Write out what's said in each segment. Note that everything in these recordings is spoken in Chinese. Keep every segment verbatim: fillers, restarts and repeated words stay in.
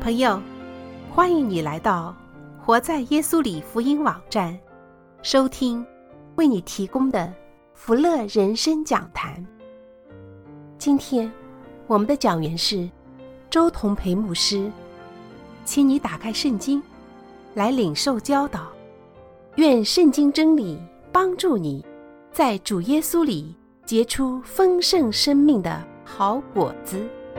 朋友，欢迎你来到活在耶稣里福音网站，收听为你提供的福乐人生讲坛。今天我们的讲员是周同培牧师，请你打开圣经来领受教导，愿圣经真理帮助你在主耶稣里结出丰盛生命的好果子。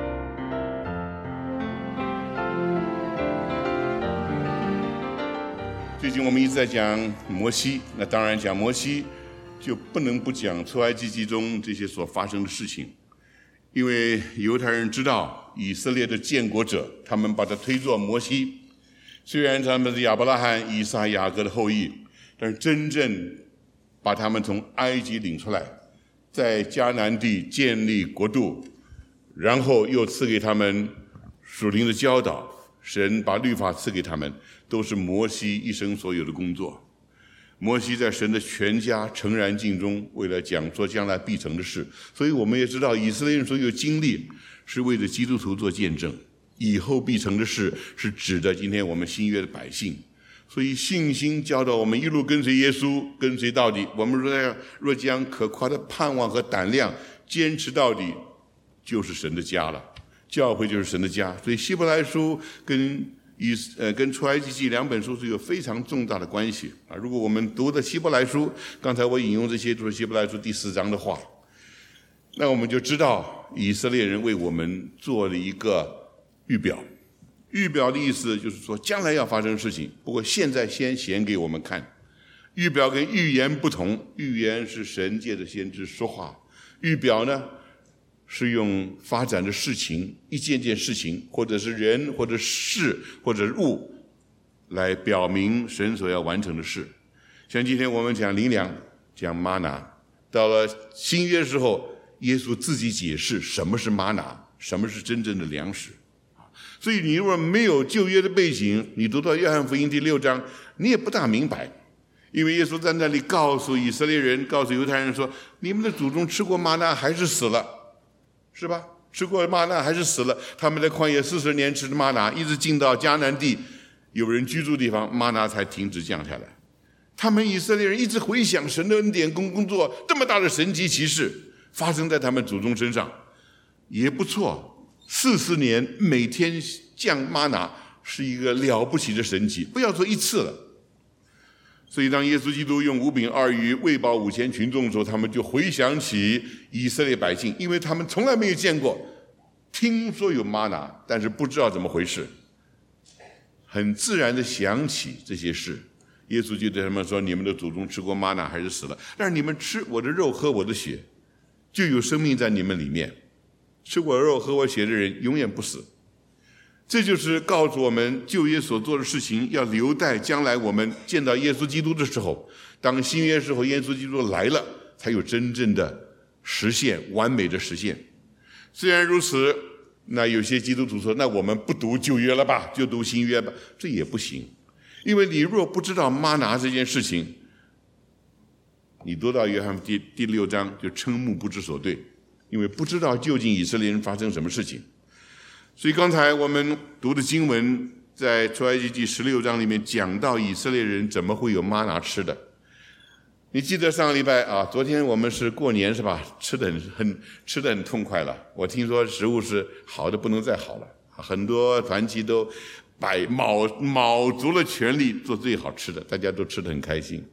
最近我们一直在讲摩西，那当然讲摩西就不能不讲出埃及记中这些所发生的事情，因为犹太人知道以色列的建国者，他们把他推作摩西，虽然他们是亚伯拉罕、以撒、雅各的后裔，但是真正把他们从埃及领出来，在迦南地建立国度，然后又赐给他们属灵的教导，神把律法赐给他们，都是摩西一生所有的工作。摩西在神的全家诚然尽忠，为了讲说将来必成的事。所以我们也知道以色列人所有经历是为了基督徒做见证，以后必成的事是指的今天我们新约的百姓。所以信心教导我们一路跟随耶稣，跟随到底。我们若若将可夸的盼望和胆量坚持到底，就是神的家了。教会就是神的家。所以希伯来书跟以呃跟出埃及记两本书是有非常重大的关系啊。如果我们读的希伯来书，刚才我引用这些都是希伯来书第四章的话，那我们就知道以色列人为我们做了一个预表。预表的意思就是说将来要发生事情，不过现在先显给我们看。预表跟预言不同，预言是神借着先知说话，预表呢是用发展的事情，一件件事情，或者是人，或者事，或者物，来表明神所要完成的事。像今天我们讲灵粮，讲玛拿，到了新约的时候，耶稣自己解释什么是玛拿，什么是真正的粮食。所以你如果没有旧约的背景，你读到约翰福音第六章，你也不大明白。因为耶稣在那里告诉以色列人，告诉犹太人说，你们的祖宗吃过玛拿还是死了，是吧？吃过玛拿还是死了。他们在旷野四十年吃的玛拿，一直进到迦南地有人居住的地方，玛拿才停止降下来。他们以色列人一直回想神的恩典工工作，这么大的神迹奇事发生在他们祖宗身上，也不错。四十年每天降玛拿是一个了不起的神迹，不要说一次了。所以当耶稣基督用五饼二鱼喂饱五千群众的时候，他们就回想起以色列百姓，因为他们从来没有见过，听说有玛拿，但是不知道怎么回事，很自然的想起这些事。耶稣就对他们说，你们的祖宗吃过玛拿还是死了，但是你们吃我的肉喝我的血，就有生命在你们里面，吃我肉喝我血的人永远不死。这就是告诉我们旧约所做的事情要留待将来我们见到耶稣基督的时候，当新约时候耶稣基督来了，才有真正的实现，完美的实现。虽然如此，那有些基督徒说，那我们不读旧约了吧，就读新约吧，这也不行。因为你若不知道玛拿这件事情，你读到约翰第第六章就瞠目不知所对，因为不知道究竟以色列人发生什么事情。所以刚才我们读的经文在出埃及记十六章里面讲到以色列人怎么会有玛拿吃的。你记得上个礼拜啊，昨天我们是过年是吧？吃的很很吃的很痛快了。我听说食物是好的不能再好了，很多团体都摆卯卯足了全力做最好吃的，大家都吃得很开心。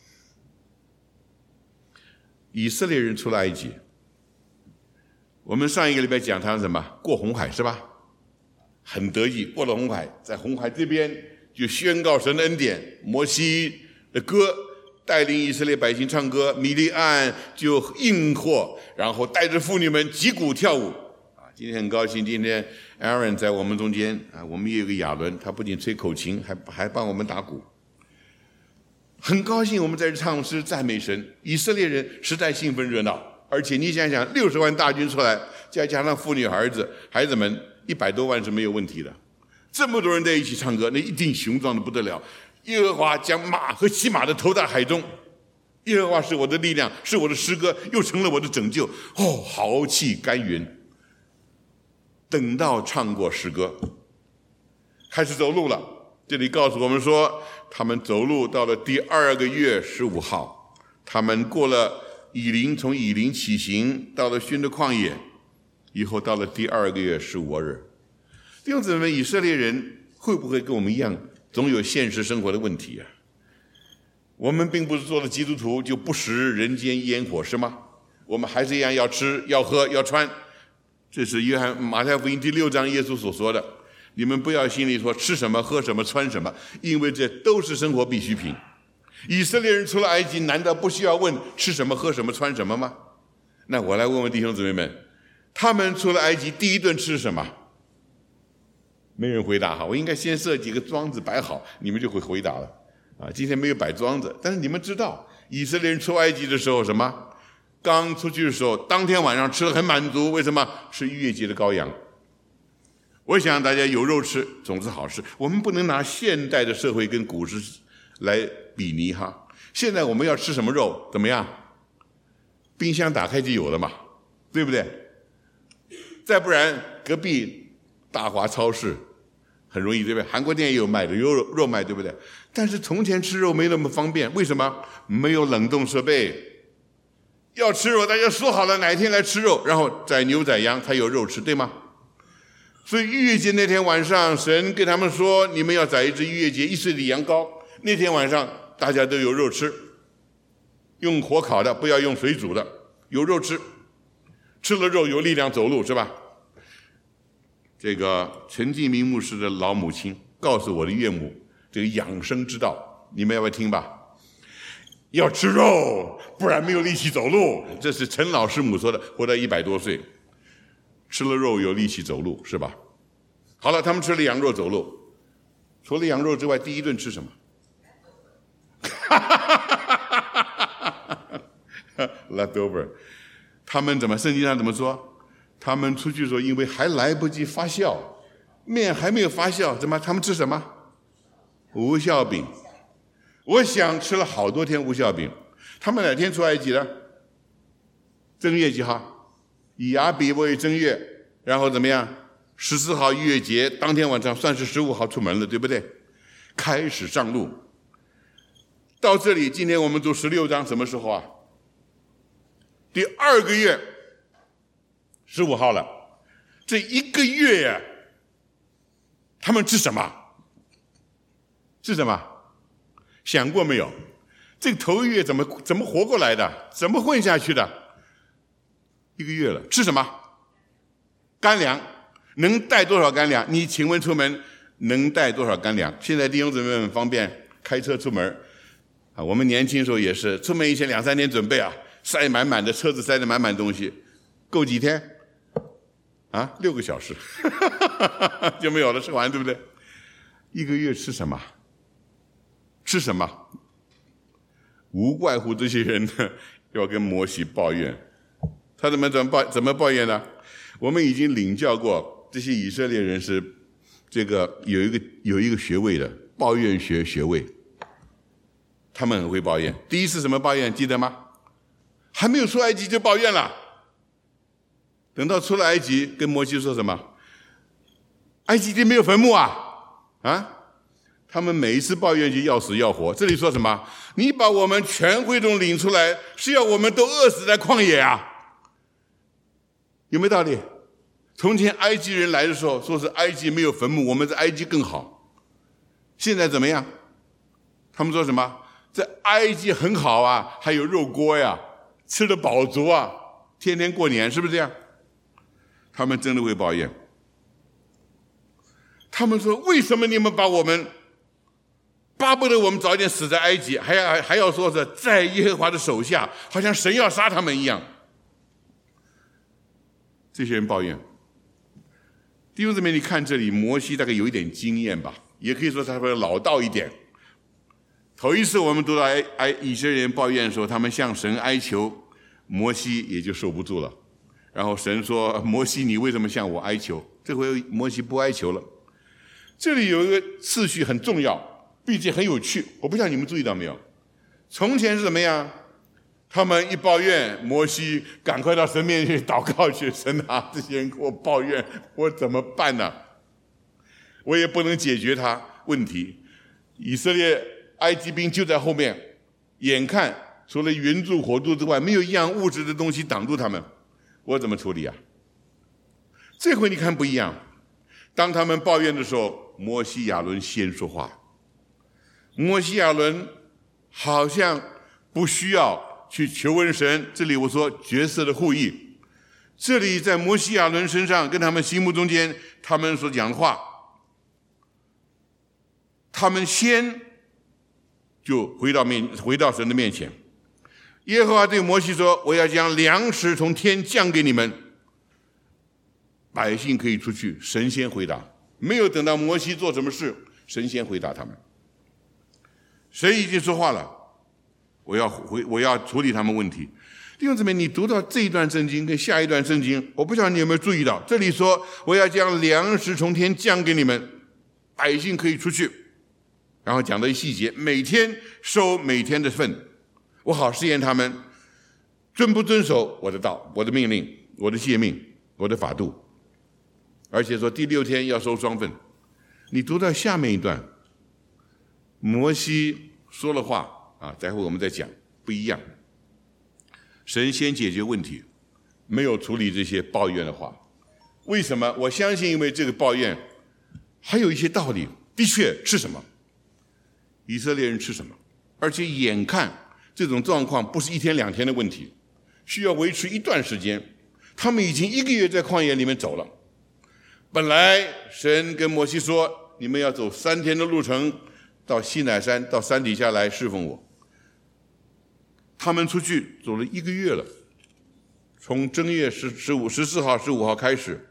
以色列人出了埃及，我们上一个礼拜讲他什么？过红海是吧？很得意，过了红海，在红海这边就宣告神的恩典。摩西的歌带领以色列百姓唱歌，米利暗就应和，然后带着妇女们击鼓跳舞。啊，今天很高兴，今天 Aaron 在我们中间啊，我们也有个亚伦，他不仅吹口琴，还还帮我们打鼓。很高兴我们在这唱诗赞美神，以色列人实在兴奋热闹。而且你想想，六十万大军出来，再加上妇女孩子孩子们，一百多万是没有问题的。这么多人在一起唱歌，那一定雄壮的不得了。耶和华将马和骑马的投在海中，耶和华是我的力量，是我的诗歌，又成了我的拯救。哦，豪气干云。等到唱过诗歌， 开始走路了。这里告诉我们说，他们走路到了第二个月十五号，他们过了以琳，从以琳起行，到了逊的旷野，以后到了第二个月十五日。弟兄姊妹，以色列人会不会跟我们一样，总有现实生活的问题啊？我们并不是做了基督徒就不食人间烟火，是吗？我们还是一样要吃、要喝、要穿。这是约翰马太福音第六章耶稣所说的。你们不要心里说吃什么、喝什么、穿什么，因为这都是生活必需品。以色列人出了埃及，难道不需要问吃什么、喝什么、穿什么吗？那我来问问弟兄姊妹们，他们出了埃及第一顿吃什么？没人回答哈，我应该先设几个桩子摆好，你们就会回答了啊。今天没有摆桩子，但是你们知道，以色列人出埃及的时候什么？刚出去的时候，当天晚上吃得很满足，为什么？是逾越节的羔羊。我想大家有肉吃总是好事，我们不能拿现代的社会跟古时来比拟哈。现在我们要吃什么肉，怎么样？冰箱打开就有了嘛，对不对？再不然隔壁大华超市很容易，对不对？韩国店也有卖的，有肉卖，对不对？但是从前吃肉没那么方便，为什么？没有冷冻设备。要吃肉，大家说好了哪一天来吃肉，然后宰牛宰羊才有肉吃，对吗？所以逾越节那天晚上，神跟他们说，你们要宰一只逾越节一岁的羊羔。那天晚上大家都有肉吃，用火烤的，不要用水煮的，有肉吃。吃了肉有力量走路，是吧？这个陈继明牧师的老母亲告诉我的岳母这个养生之道，你们要不要听吧？要吃肉，不然没有力气走路。这是陈老师母说的，活到一百多岁，吃了肉有力气走路，是吧？好了，他们吃了羊肉走路，除了羊肉之外，第一顿吃什么？leftover。他们怎么？圣经上怎么说？他们出去的时候，因为还来不及发酵，面还没有发酵，怎么？他们吃什么？无酵饼。我想吃了好多天无酵饼。他们哪天出埃及的？正月几号？以亚比为正月，然后怎么样？十四号逾越节当天晚上算是十五号出门了，对不对？开始上路。到这里，今天我们读十六章，什么时候啊？第二个月十五号了。这一个月呀，他们吃什么？吃什么？想过没有？这个头一月怎么怎么活过来的？怎么混下去的？一个月了，吃什么？干粮。能带多少干粮？你请问出门能带多少干粮？现在弟兄姊妹们方便开车出门啊，我们年轻时候也是，出门以前两三天准备啊，塞满满的车子，塞得满满东西，够几天？啊，六个小时就没有了，吃完，对不对？一个月吃什么？吃什么？无怪乎这些人呢要跟摩西抱怨，他怎么怎么抱怎么抱怨呢？我们已经领教过，这些以色列人是这个有一个有一个学位的抱怨学学位，他们很会抱怨。第一次什么抱怨？记得吗？还没有出埃及就抱怨了。等到出了埃及，跟摩西说什么？埃及地没有坟墓啊！啊！他们每一次抱怨就要死要活。这里说什么？你把我们全会众领出来，是要我们都饿死在旷野啊！有没有道理？从前埃及人来的时候，说是埃及没有坟墓，我们在埃及更好。现在怎么样？他们说什么？在埃及很好啊，还有肉锅呀，吃得饱足啊，天天过年，是不是这样？他们真的会抱怨。他们说：为什么你们把我们巴不得我们早点死在埃及，还要还要说是在耶和华的手下，好像神要杀他们一样。这些人抱怨。弟兄姊妹，你看这里，摩西大概有一点经验吧，也可以说他会老道一点。头一次我们读到埃埃以色列人抱怨的时候，他们向神哀求，摩西也就受不住了。然后神说：摩西，你为什么向我哀求？这回摩西不哀求了。这里有一个次序很重要，并且很有趣，我不知道你们注意到没有？从前是怎么样？他们一抱怨，摩西赶快到神面前祷告去，神啊，这些人给我抱怨，我怎么办呢？ 我也不能解决他问题。以色列埃及兵就在后面，眼看除了云柱火柱之外，没有一样物质的东西挡住他们，我怎么处理啊？这回你看不一样，当他们抱怨的时候，摩西亚伦先说话。摩西亚伦好像不需要去求问神，这里我说角色的互译，这里在摩西亚伦身上跟他们心目中间他们所讲的话，他们先就回到面回到神的面前。耶和华对摩西说，我要将粮食从天降给你们，百姓可以出去。神先回答，没有等到摩西做什么事，神先回答他们。神已经说话了，我要回我要处理他们问题。弟兄姊妹，你读到这一段圣经跟下一段圣经，我不知道你有没有注意到，这里说我要将粮食从天降给你们，百姓可以出去，然后讲的细节，每天收每天的份，我好试验他们遵不遵守我的道、我的命令、我的诫命、我的法度。而且说第六天要收双份。你读到下面一段，摩西说了话啊，待会我们再讲，不一样。神先解决问题，没有处理这些抱怨的话。为什么？我相信因为这个抱怨还有一些道理。的确，吃什么？以色列人吃什么？而且眼看这种状况不是一天两天的问题，需要维持一段时间。他们已经一个月在旷野里面走了。本来神跟摩西说，你们要走三天的路程到西乃山，到山底下来侍奉我。他们出去走了一个月了，从正月十十五十四号十五号开始，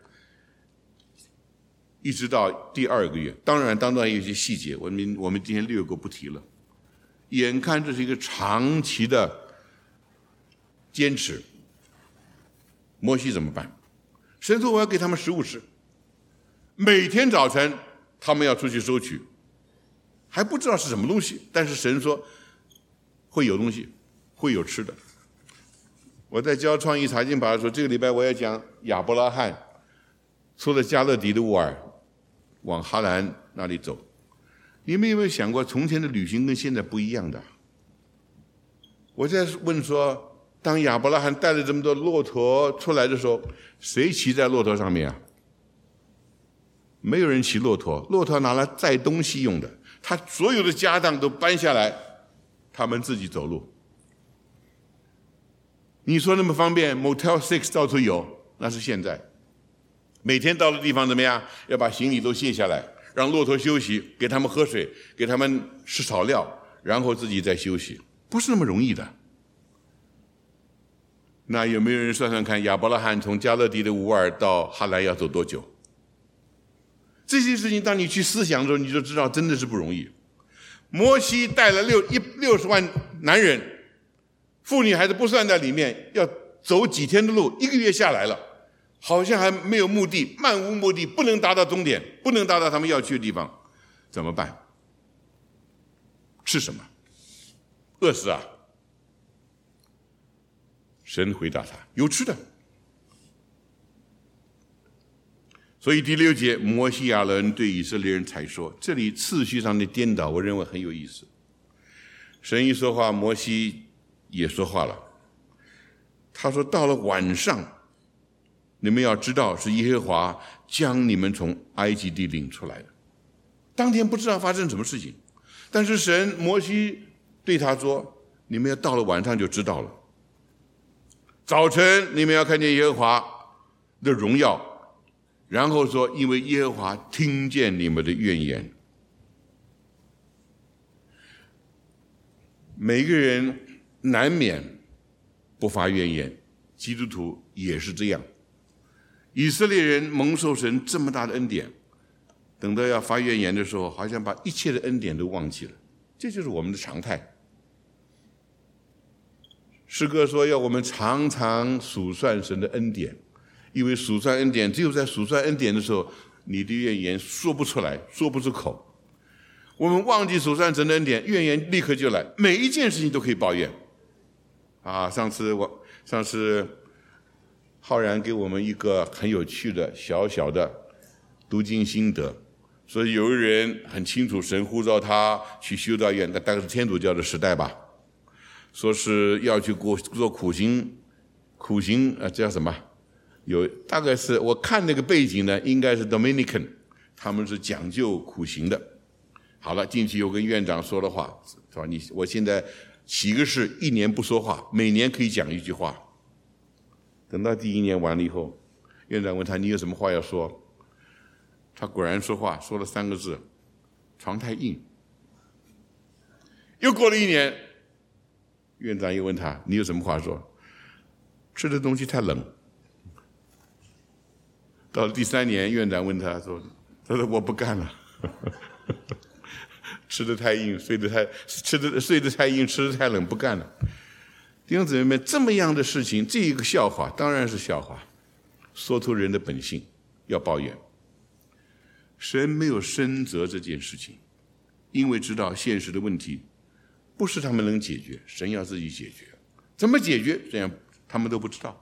一直到第二个月。当然当中有一些细节，我们我们今天略过不提了。眼看这是一个长期的坚持，摩西怎么办？神说我要给他们食物吃，每天早晨他们要出去收取，还不知道是什么东西，但是神说会有东西，会有吃的。我在教创意查经法的时候，这个礼拜我要讲亚伯拉罕出了加勒底的乌尔，往哈兰那里走。你们有没有想过，从前的旅行跟现在不一样的？我在问说，当亚伯拉罕带了这么多骆驼出来的时候，谁骑在骆驼上面啊？没有人骑骆驼，骆驼拿来载东西用的，他所有的家当都搬下来，他们自己走路。你说那么方便 Motel Six 到处有，那是现在。每天到的地方怎么样？要把行李都卸下来，让骆驼休息，给他们喝水，给他们吃草料，然后自己再休息，不是那么容易的。那有没有人算算看，亚伯拉罕从加勒底的乌尔到哈兰要走多久？这些事情当你去思想的时候，你就知道真的是不容易。摩西带了六一六十万男人，妇女孩子不算在里面，要走几天的路，一个月下来了，好像还没有目的，漫无目的，不能达到终点，不能达到他们要去的地方，怎么办？吃什么？饿死啊！神回答他：有吃的。所以第六节，摩西亚伦对以色列人才说，这里次序上的颠倒，我认为很有意思。神一说话，摩西也说话了。他说，到了晚上，你们要知道是耶和华将你们从埃及地领出来的。当天不知道发生什么事情，但是神摩西对他说，你们要到了晚上就知道了。早晨你们要看见耶和华的荣耀，然后说，因为耶和华听见你们的怨言。每个人难免不发怨言，基督徒也是这样。以色列人蒙受神这么大的恩典，等到要发怨言的时候，好像把一切的恩典都忘记了，这就是我们的常态。诗歌说要我们常常数算神的恩典，因为数算恩典，只有在数算恩典的时候，你的怨言说不出来，说不出口。我们忘记数算神的恩典，怨言立刻就来，每一件事情都可以抱怨。啊，上次我上次浩然给我们一个很有趣的小小的读经心得， 所以有人很清楚，神呼召他去修道院，那大概是天主教的时代吧，说是要去过做苦行，苦行啊，叫什么？有大概是我看那个背景呢，应该是 Dominican， 他们是讲究苦行的。好了，进去又跟院长说了话，是吧？你我现在起个誓，一年不说话，每年可以讲一句话。等到第一年完了以后，院长问他：“你有什么话要说？”他果然说话，说了三个字：“床太硬。”又过了一年，院长又问他：“你有什么话说？”吃的东西太冷。到了第三年，院长问他说：“他说我不干了，吃的太硬，睡得太吃的睡得太硬，吃的太冷，不干了。”弟兄姊妹们，这么样的事情，这一个笑话当然是笑话，说出人的本性，要抱怨。神没有深责这件事情，因为知道现实的问题不是他们能解决，神要自己解决。怎么解决？这样他们都不知道。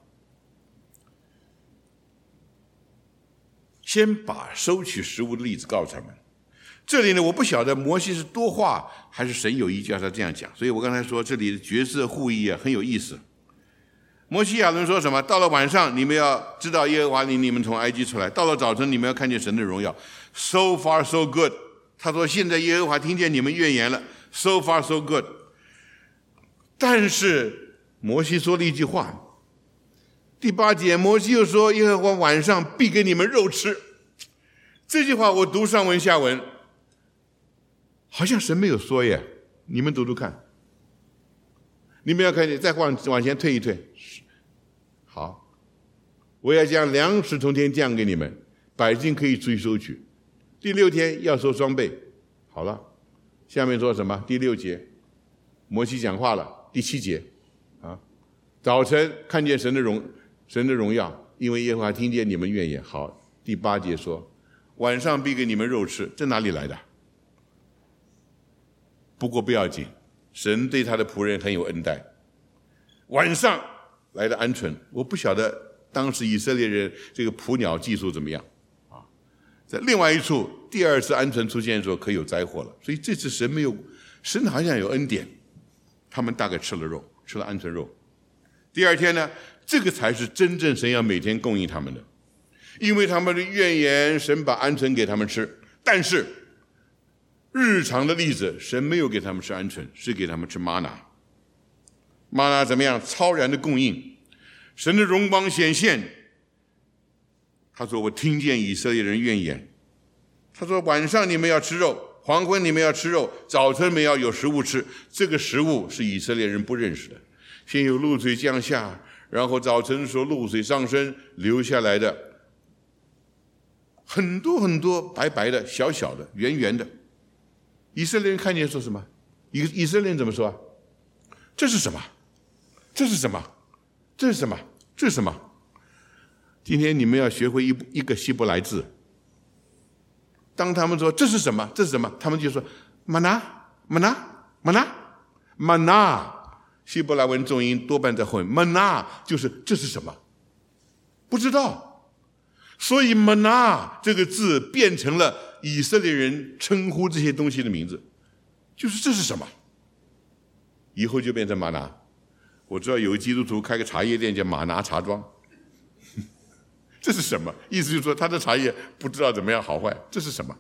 先把收取食物的例子告诉他们。这里呢，我不晓得摩西是多话还是神有意叫他这样讲，所以我刚才说这里的角色互译啊很有意思。摩西亚伦说什么？到了晚上，你们要知道耶和华领你们从埃及出来；到了早晨，你们要看见神的荣耀。So far so good。他说现在耶和华听见你们怨言了。So far so good。但是摩西说了一句话，第八节，摩西又说耶和华晚上必给你们肉吃。这句话我读上文下文，好像神没有说耶，你们读读看。你们要看见，再往往前退一退。好，我要将粮食从天降给你们，百姓可以出去收取。第六天要收双倍。好了，下面说什么？第六节，摩西讲话了。第七节，啊，早晨看见神的荣神的荣耀，因为耶和华听见你们怨言。好，第八节说，晚上必给你们肉吃，这哪里来的？不过不要紧，神对他的仆人很有恩待，晚上来的鹌鹑，我不晓得当时以色列人这个捕鸟技术怎么样啊？在另外一处，第二次鹌鹑出现的时候，可有灾祸了。所以这次神没有，神好像有恩典，他们大概吃了肉，吃了鹌鹑肉。第二天呢，这个才是真正神要每天供应他们的，因为他们的怨言，神把鹌鹑给他们吃，但是日常的例子，神没有给他们吃鹌鹑，是给他们吃玛拿。玛拿怎么样？超然的供应，神的荣光显现。他说：“我听见以色列人怨言。”他说：“晚上你们要吃肉，黄昏你们要吃肉，早晨你们要有食物吃。”这个食物是以色列人不认识的。先有露水降下，然后早晨的时候露水上升，流下来的很多很多白白的、小小的、圆圆的。以色列人看见说什么？以以色列人怎么说啊？这是什么？这是什么？这是什么？这是什么？今天你们要学会一一个希伯来字。当他们说这是什么？这是什么？他们就说玛拿，玛拿，玛拿，玛拿。希伯来文重音多半在后面。玛拿就是这是什么？不知道。所以玛拿这个字变成了以色列人称呼这些东西的名字，就是这是什么？以后就变成玛拿。我知道有个基督徒开个茶叶店叫玛拿茶庄，这是什么？意思就是说他的茶叶不知道怎么样好坏，这是什么？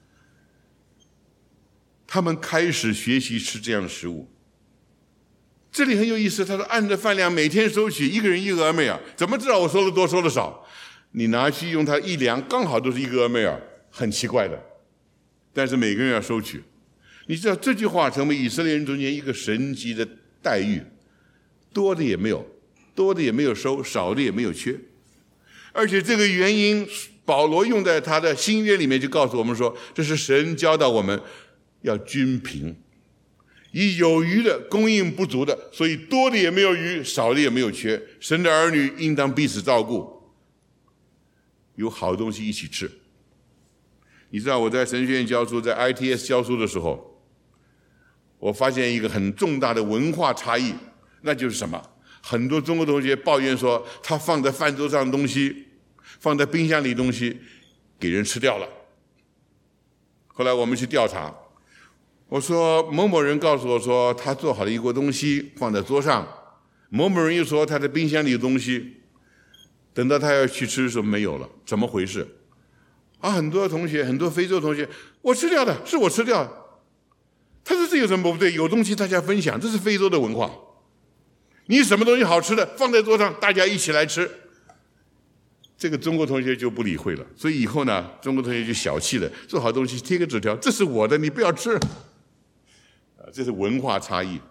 他们开始学习吃这样的食物。这里很有意思，他说按着饭量每天收取，一个人一个俄梅尔，怎么知道我收的多收的少？你拿去用它一量，刚好都是一个俄梅尔，很奇怪的。但是每个人要收取，你知道这句话成为以色列人中间一个神级的待遇，多的也没有，多的也没有收，少的也没有缺。而且这个原因，保罗用在他的新约里面就告诉我们说，这是神教导我们要均平，以有余的供应不足的，所以多的也没有余，少的也没有缺。神的儿女应当彼此照顾，有好东西一起吃。你知道我在神学院教书，在 I T S 教书的时候，我发现一个很重大的文化差异，那就是什么？很多中国同学抱怨说，他放在饭桌上的东西，放在冰箱里的东西，给人吃掉了。 后来我们去调查，我说某某人告诉我说他做好了一锅东西放在桌上，某某人又说他的冰箱里有东西，等到他要去吃的时候没有了，怎么回事？啊，很多同学，很多非洲同学，我吃掉的，是我吃掉的。他说这有什么不对？有东西大家分享，这是非洲的文化。你什么东西好吃的放在桌上，大家一起来吃。这个中国同学就不理会了，所以以后呢，中国同学就小气了，做好东西贴个纸条，这是我的，你不要吃。啊，这是文化差异。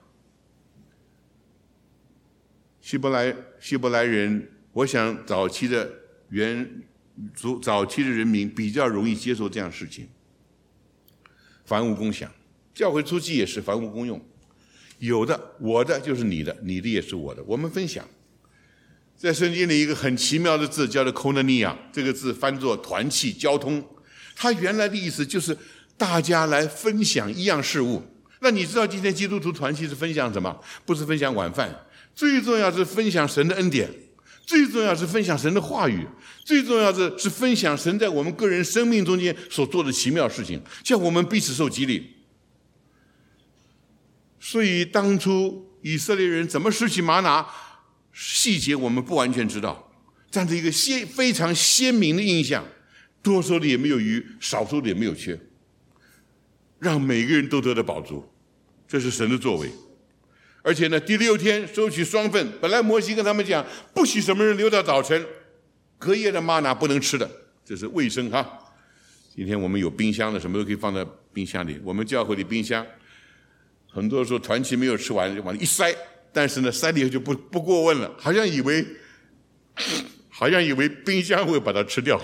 希伯来希伯来人，我想早期的原早期的人民比较容易接受这样的事情。凡物公享，教会初期也是凡物公用，有的我的就是你的，你的也是我的，我们分享。在圣经里一个很奇妙的字叫做 koinonia， 这个字翻作团契交通，它原来的意思就是大家来分享一样事物。那你知道今天基督徒团契是分享什么？不是分享晚饭，最重要是分享神的恩典，最重要是分享神的话语，最重要的是分享神在我们个人生命中间所做的奇妙事情，叫我们彼此受激励。所以当初以色列人怎么拾起玛拿，细节我们不完全知道，这样的一个鲜非常鲜明的印象，多收的也没有余，少收的也没有缺，让每个人都得到饱足，这是神的作为。而且呢，第六天收取双份，本来摩西跟他们讲，不许什么人留到早晨，隔夜的玛拿不能吃的，这是卫生哈。今天我们有冰箱的，什么都可以放在冰箱里。我们教会里冰箱，很多时候团契没有吃完就往里一塞，但是呢，塞里就不不过问了，好像以为好像以为冰箱会把它吃掉，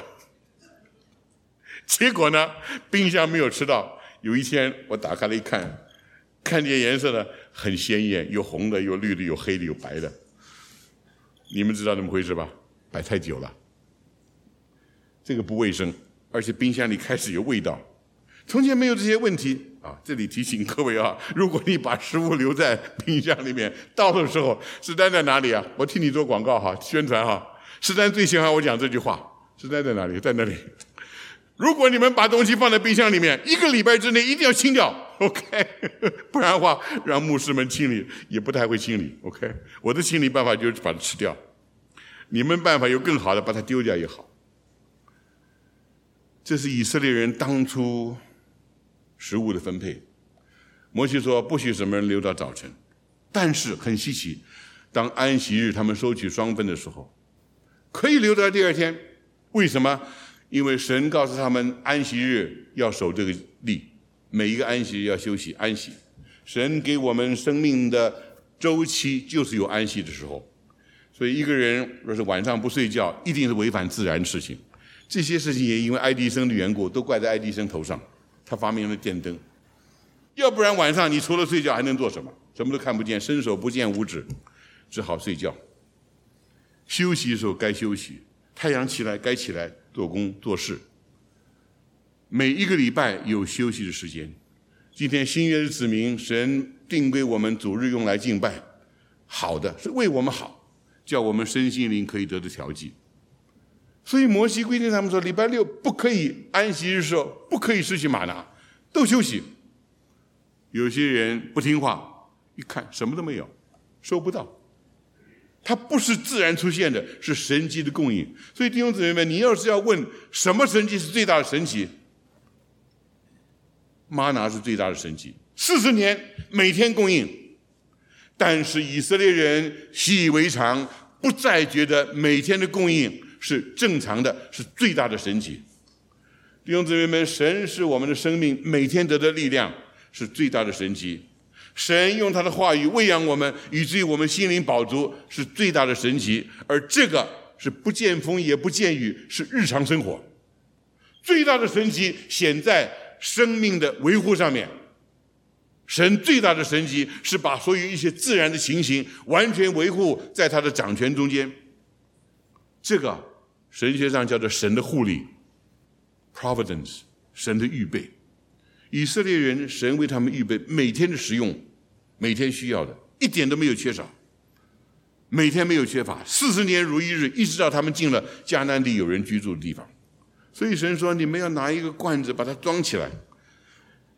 结果呢，冰箱没有吃到。有一天我打开了一看，看见颜色呢很鲜艳，有红的，有绿的，有黑的，有白的。你们知道怎么回事吧？摆太久了，这个不卫生，而且冰箱里开始有味道。从前没有这些问题啊！这里提醒各位啊，如果你把食物留在冰箱里面，到的时候，施丹在哪里啊？我替你做广告哈，宣传哈。施丹最喜欢我讲这句话。施丹在哪里？在那里。如果你们把东西放在冰箱里面，一个礼拜之内一定要清掉 ，OK？ 不然的话，让牧师们清理也不太会清理 ，OK？ 我的清理办法就是把它吃掉，你们办法有更好的，把它丢掉也好。这是以色列人当初食物的分配。摩西说不许什么人留到早晨，但是很稀奇，当安息日他们收取双份的时候，可以留到第二天。为什么？因为神告诉他们安息日要守这个例，每一个安息日要休息安息。神给我们生命的周期就是有安息的时候，所以一个人若是晚上不睡觉，一定是违反自然的事情。这些事情也因为爱迪生的缘故，都怪在爱迪生头上，他发明了电灯。要不然晚上你除了睡觉还能做什么？什么都看不见，伸手不见五指，只好睡觉。休息的时候该休息，太阳起来该起来做工做事。每一个礼拜有休息的时间。今天新约的子民，神定规我们主日用来敬拜，好的，是为我们好，叫我们身心灵可以得到调剂。所以摩西规定他们说，礼拜六不可以，安息日时候不可以拾起玛拿，都休息。有些人不听话，一看什么都没有，收不到。它不是自然出现的，是神迹的供应。所以弟兄姊妹们，你要是要问什么神迹是最大的神迹，玛拿是最大的神迹，四十年每天供应。但是以色列人习以为常，不再觉得每天的供应是正常的，是最大的神迹。弟兄姊妹们，神是我们的生命每天得的力量，是最大的神迹。神用他的话语喂养我们，以至于我们心灵饱足，是最大的神迹。而这个是不见风也不见雨，是日常生活。最大的神迹显在生命的维护上面。神最大的神迹是把所有一些自然的情形完全维护在他的掌权中间。这个神学上叫做神的护理 providence， 神的预备。以色列人，神为他们预备每天的食用，每天需要的，一点都没有缺少，每天没有缺乏，四十年如一日，一直到他们进了迦南地有人居住的地方。所以神说，你们要拿一个罐子把它装起来，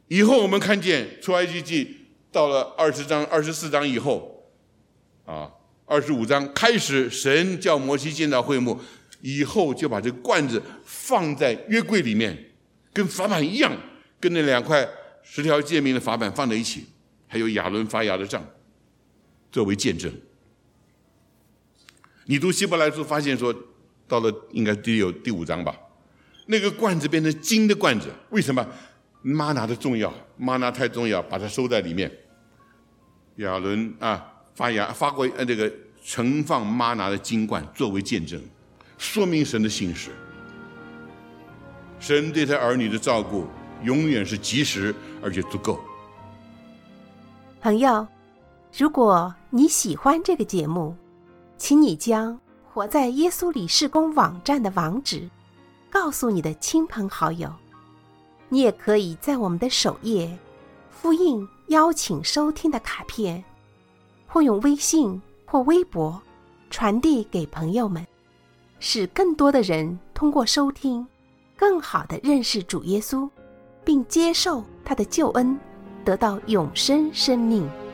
以后我们看见出埃及记到了二十章、二十四章以后，啊，二十五章开始，神叫摩西建造会幕，以后就把这个罐子放在约柜里面，跟法版一样，跟那两块十条诫命的法版放在一起，还有亚伦发芽的杖作为见证。你读希伯来书发现说，到了应该第有第五章吧，那个罐子变成金的罐子，为什么？玛拿的重要，玛拿太重要，把它收在里面。亚伦啊，发芽发过呃这个盛放玛拿的金罐作为见证，说明神的信实。神对他儿女的照顾永远是及时而且足够。 朋友，如果你喜欢这个节目，请你将活在耶稣里事工网站的网址告诉你的亲朋好友。你也可以在我们的首页复印邀请收听的卡片，或用微信或微博传递给朋友们，使更多的人通过收听更好地认识主耶稣，并接受他的救恩，得到永生生命。